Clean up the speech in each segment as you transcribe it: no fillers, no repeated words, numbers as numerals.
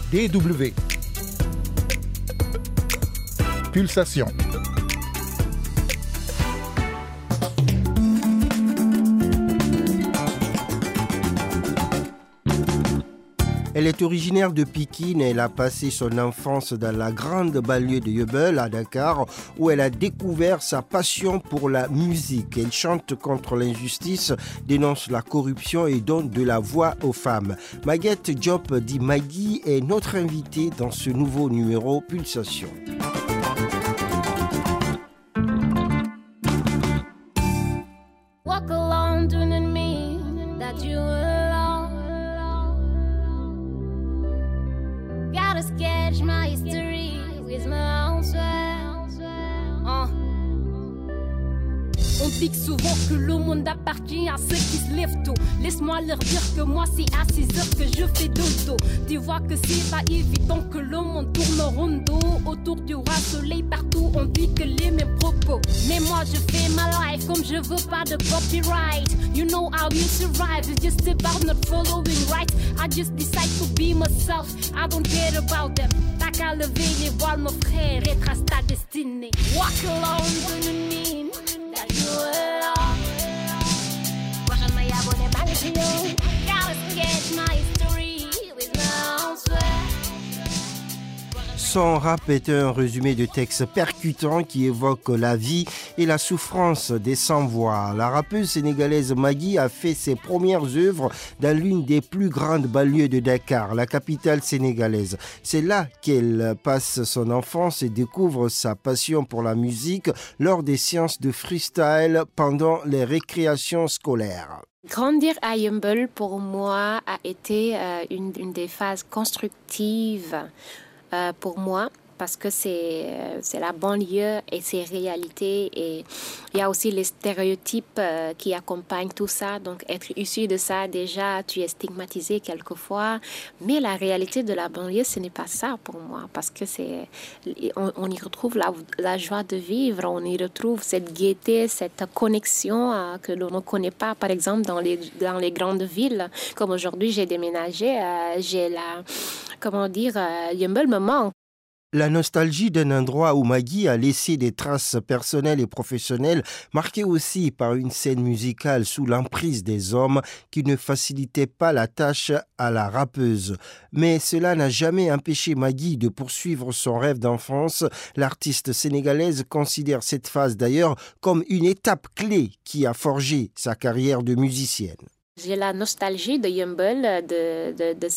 DW. Pulsation. Elle est originaire de Pikine et elle a passé son enfance dans la grande banlieue de Yeumbeul à Dakar où elle a découvert sa passion pour la musique. Elle chante contre l'injustice, dénonce la corruption et donne de la voix aux femmes. Maguette Diop dit Maggie est notre invitée dans ce nouveau numéro Pulsation. Walk alone doesn't mean that you gotta sketch my history with my own sweat. On dit souvent que le monde appartient à ceux qui se lèvent tôt. Laisse-moi leur dire que moi c'est à 6 heures que je fais dodo. Tu vois que c'est pas évident que le monde tourne en rondo. Autour du roi soleil partout on dit que les mêmes propos. Mais moi je fais ma life comme je veux pas de copyright. You know how you survive, it's just about not following right. I just decide to be myself, I don't care about them. T'as qu'à lever les voiles mon frère et trace ta destinée. Walk alone doesn't mean that you alone. Watching my abonné malgré you. Gotta sketch my history with my own sweat. Son rap est un résumé de textes percutants qui évoquent la vie et la souffrance des sans-voix. La rappeuse sénégalaise Maggie a fait ses premières œuvres dans l'une des plus grandes banlieues de Dakar, la capitale sénégalaise. C'est là qu'elle passe son enfance et découvre sa passion pour la musique lors des séances de freestyle pendant les récréations scolaires. Grandir à Yeumbeul, pour moi, a été une des phases constructives pour moi, parce que c'est la banlieue et ses réalités, et il y a aussi les stéréotypes qui accompagnent tout ça. Donc être issu de ça, déjà tu es stigmatisé quelquefois, mais la réalité de la banlieue, ce n'est pas ça pour moi, parce que on y retrouve la joie de vivre, on y retrouve cette gaieté, cette connexion que l'on ne connaît pas par exemple dans les grandes villes. Comme aujourd'hui j'ai déménagé, Yeumbeul me manque. La nostalgie d'un endroit où Maggie a laissé des traces personnelles et professionnelles, marquées aussi par une scène musicale sous l'emprise des hommes qui ne facilitait pas la tâche à la rappeuse. Mais cela n'a jamais empêché Maggie de poursuivre son rêve d'enfance. L'artiste sénégalaise considère cette phase d'ailleurs comme une étape clé qui a forgé sa carrière de musicienne. J'ai la nostalgie de Yeumbeul, de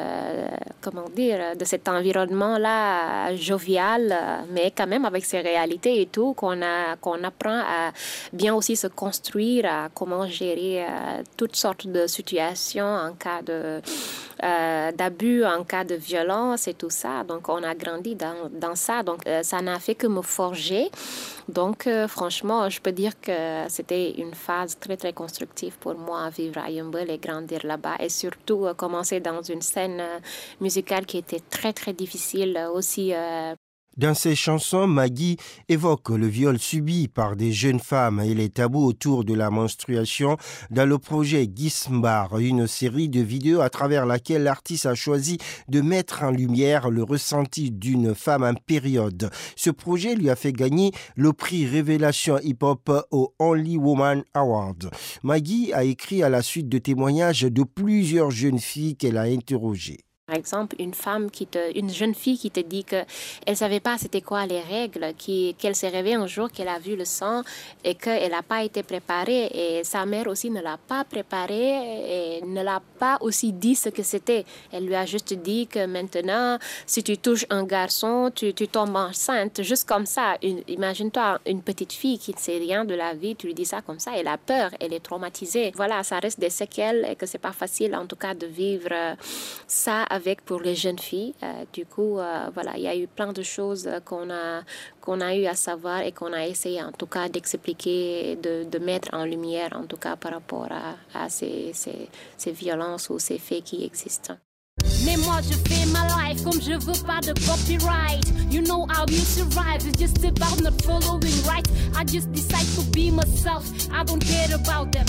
cet environnement-là jovial, mais quand même avec ses réalités et tout, qu'on apprend à bien aussi se construire, à comment gérer toutes sortes de situations en cas d'abus, en cas de violence et tout ça. Donc, on a grandi dans ça. Donc, ça n'a fait que me forger. Donc, franchement, je peux dire que c'était une phase très, très constructive pour moi à vivre à Yeumbeul et grandir là-bas. Et surtout, commencer dans une scène musicale qui était très, très difficile aussi. Dans ses chansons, Maggie évoque le viol subi par des jeunes femmes et les tabous autour de la menstruation dans le projet Gismbar, une série de vidéos à travers laquelle l'artiste a choisi de mettre en lumière le ressenti d'une femme en période. Ce projet lui a fait gagner le prix Révélation Hip-Hop au Only Woman Award. Maggie a écrit à la suite de témoignages de plusieurs jeunes filles qu'elle a interrogées. Par exemple, une jeune fille qui te dit qu'elle ne savait pas c'était quoi les règles, qu'elle s'est réveillée un jour, qu'elle a vu le sang et qu'elle n'a pas été préparée. Et sa mère aussi ne l'a pas préparée et ne l'a pas aussi dit ce que c'était. Elle lui a juste dit que maintenant, si tu touches un garçon, tu tombes enceinte, juste comme ça. Imagine-toi une petite fille qui ne sait rien de la vie, tu lui dis ça comme ça, elle a peur, elle est traumatisée. Voilà, ça reste des séquelles et que ce n'est pas facile en tout cas de vivre ça pour les jeunes filles. Du coup, voilà, il y a eu plein de choses qu'on a eu à savoir et qu'on a essayé en tout cas d'expliquer, de mettre en lumière en tout cas par rapport à ces violences ou ces faits qui existent. Mais moi je fais ma life comme je veux pas de copyright. You know how you survive, it's just about not following right. I just decide to be myself, I don't care about them. T'as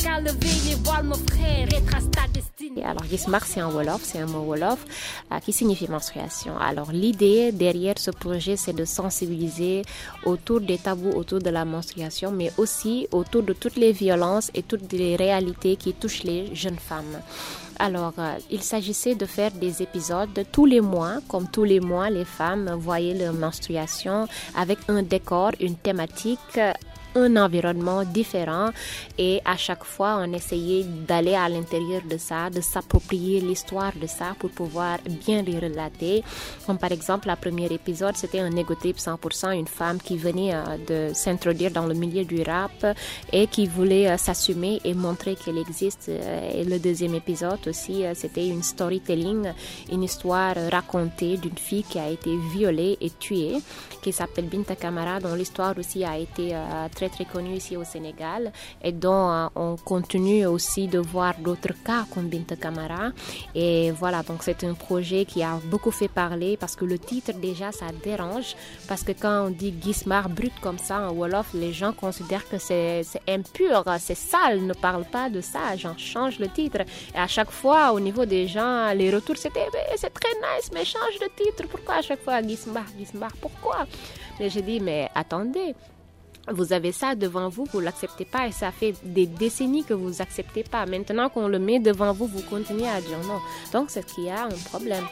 qu'à lever les voiles, mon frère, retrace ta destinée. Alors, Gismar, c'est un Wolof, c'est un mot Wolof qui signifie menstruation. Alors, l'idée derrière ce projet, c'est de sensibiliser autour des tabous autour de la menstruation, mais aussi autour de toutes les violences et toutes les réalités qui touchent les jeunes femmes. Alors, il s'agissait de faire des épisodes tous les mois. Comme tous les mois, les femmes voyaient leur menstruation avec un décor, une thématique, un environnement différent, et à chaque fois on essayait d'aller à l'intérieur de ça, de s'approprier l'histoire de ça pour pouvoir bien les relater. Comme par exemple le premier épisode, c'était un ego trip 100%, une femme qui venait de s'introduire dans le milieu du rap et qui voulait s'assumer et montrer qu'elle existe. Et le deuxième épisode aussi, c'était une storytelling, une histoire racontée d'une fille qui a été violée et tuée, qui s'appelle Binta Camara, dont l'histoire aussi a été très connu ici au Sénégal, et dont on continue aussi de voir d'autres cas comme Binta Camara. Et voilà, donc c'est un projet qui a beaucoup fait parler parce que le titre déjà ça dérange, parce que quand on dit Gismar brut comme ça en Wolof, les gens considèrent que c'est impur, c'est sale, ne parle pas de ça, j'en change le titre. Et à chaque fois au niveau des gens, les retours c'était c'est très nice, mais change de titre, pourquoi à chaque fois Gismar, pourquoi? Mais j'ai dit mais attendez, vous avez ça devant vous, vous ne l'acceptez pas, et ça fait des décennies que vous n'acceptez pas. Maintenant qu'on le met devant vous, vous continuez à dire non. Donc c'est qu'il y a un problème.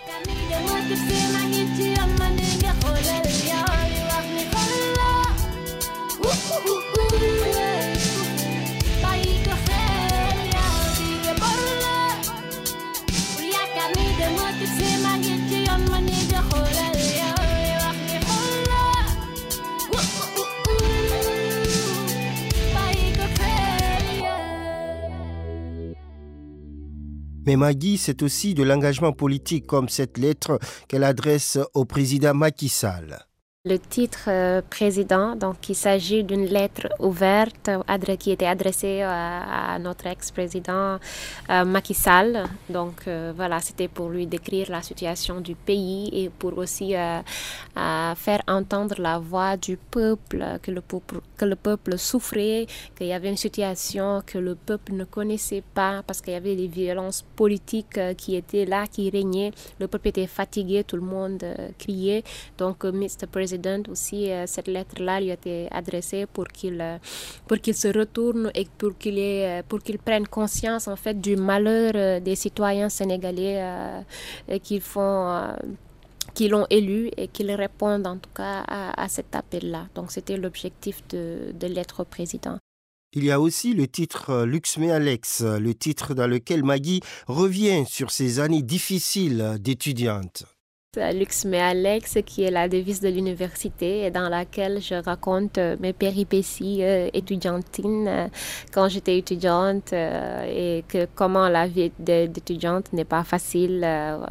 Mais Maggie, c'est aussi de l'engagement politique, comme cette lettre qu'elle adresse au président Macky Sall. Le titre président, donc il s'agit d'une lettre ouverte qui était adressée à notre ex-président Macky Sall. Donc voilà, c'était pour lui décrire la situation du pays et pour aussi faire entendre la voix du peuple, que le peuple souffrait, qu'il y avait une situation que le peuple ne connaissait pas parce qu'il y avait des violences politiques qui étaient là, qui régnaient. Le peuple était fatigué, tout le monde criait. Donc Mr. President aussi, cette lettre-là lui a été adressée pour qu'il se retourne et pour qu'il prenne conscience en fait du malheur des citoyens sénégalais qui l'ont élu et qu'ils répondent en tout cas à cet appel-là. Donc c'était l'objectif de lettre au président. Il y a aussi le titre Lux Me Alex, le titre dans lequel Maggie revient sur ses années difficiles d'étudiante. Lux Me Alex, qui est la devise de l'université et dans laquelle je raconte mes péripéties étudiantines quand j'étais étudiante et que comment la vie d'étudiante n'est pas facile,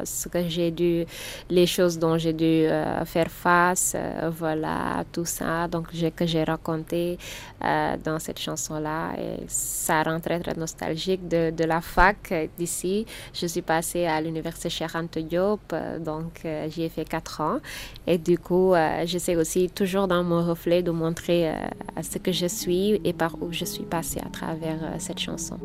les choses dont j'ai dû faire face, voilà, tout ça donc que j'ai raconté dans cette chanson-là, et ça rend très très nostalgique de la fac d'ici. Je suis passée à l'université Cheikh Anta Diop, donc j'y ai fait 4 ans et du coup j'essaie aussi toujours dans mon reflet de montrer ce que je suis et par où je suis passée à travers cette chanson.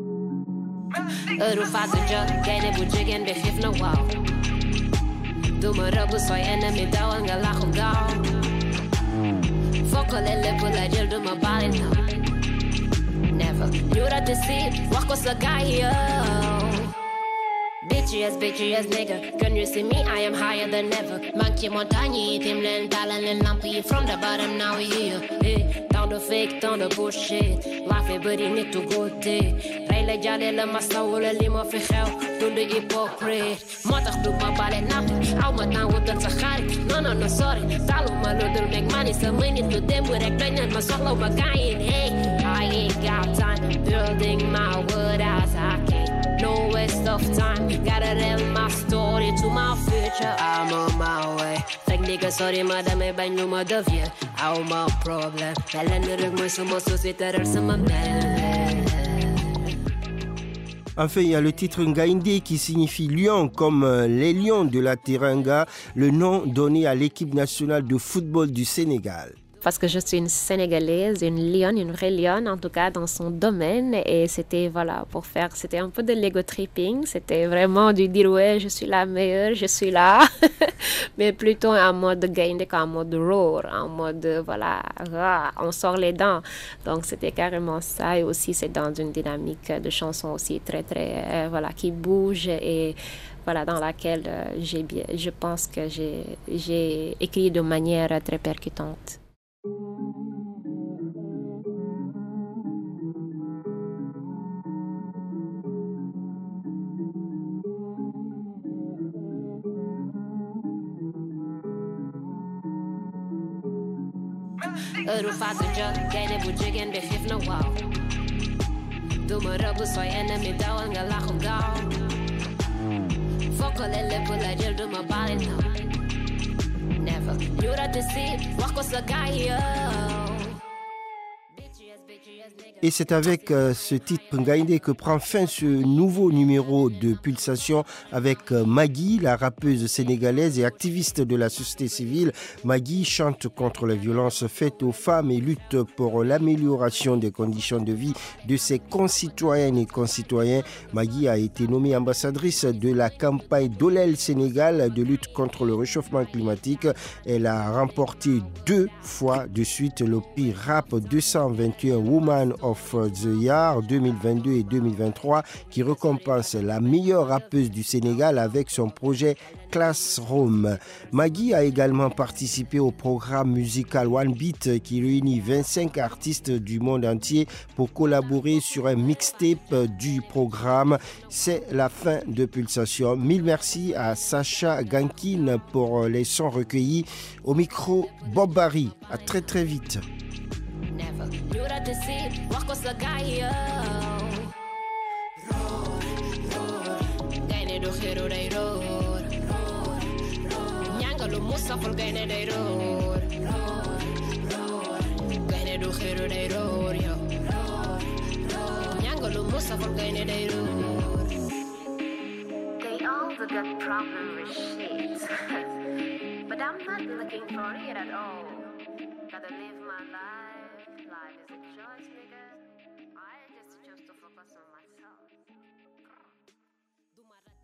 Bitchy as nigga, can you see me? I am higher than ever. Monkey montagne, Timlen, talent and lumpy. From the bottom, now we here. Hey, tant de fake, tant de bullshit. Life est buddy, need to go day. Ray la jale la massa wala li ma fi xew. Do the hypocrite. Moo tax du ma bale naxi. Aw ma temps wutal sa xarit. No, sorry. Talu ma lu dul make money. Sa minute lu démb rek dañ naan ma soxla ma gaayin. Hey, I ain't got time. Building my wood as I can. No waste of time, gotta tell my story to my future. I'm on my way. Fake nigga, sorry, madame, ben nous me devient. How my problem? Elle ne règle moi sur mon société, c'est ma belle. Enfin, il y a le titre Ngaïndé qui signifie lion, comme les lions de la Teranga, le nom donné à l'équipe nationale de football du Sénégal. parce que je suis une Sénégalaise, une lionne, une vraie lionne, en tout cas dans son domaine. Et c'était, voilà, c'était un peu de l'ego tripping. C'était vraiment du dire, ouais, je suis la meilleure, je suis là. Mais plutôt en mode gain, en mode roar, en mode, voilà, on sort les dents. Donc, c'était carrément ça. Et aussi, c'est dans une dynamique de chanson aussi très, très, voilà, qui bouge et voilà, dans laquelle je pense que j'ai écrit de manière très percutante. Never. You don't deceive. Walk with a guy, Et c'est avec ce titre Ngaïndé que prend fin ce nouveau numéro de Pulsation avec Magui, la rappeuse sénégalaise et activiste de la société civile. Magui chante contre les violences faites aux femmes et lutte pour l'amélioration des conditions de vie de ses concitoyennes et concitoyens. Magui a été nommée ambassadrice de la campagne d'Olel Sénégal de lutte contre le réchauffement climatique. Elle a remporté 2 fois de suite le prix Rap 221 Woman of the Year 2022 et 2023 qui récompense la meilleure rappeuse du Sénégal avec son projet Classroom. Magui a également participé au programme musical One Beat qui réunit 25 artistes du monde entier pour collaborer sur un mixtape du programme. C'est la fin de Pulsation. Mille merci à Sacha Gankin pour les sons recueillis. Au micro, Bob Barry. À très très vite. Never. You don't deceive. Walk with a guy, Gaine do hero day roar. Nyanga lo musafol gaine day roar. Gaine do hero day roar, yo. Nyanga lo musafol gaine day roar. They all got problem with shit. But I'm not looking for it at all. Gotta live my life. Life is a choice, nigga. I just chose to focus on myself.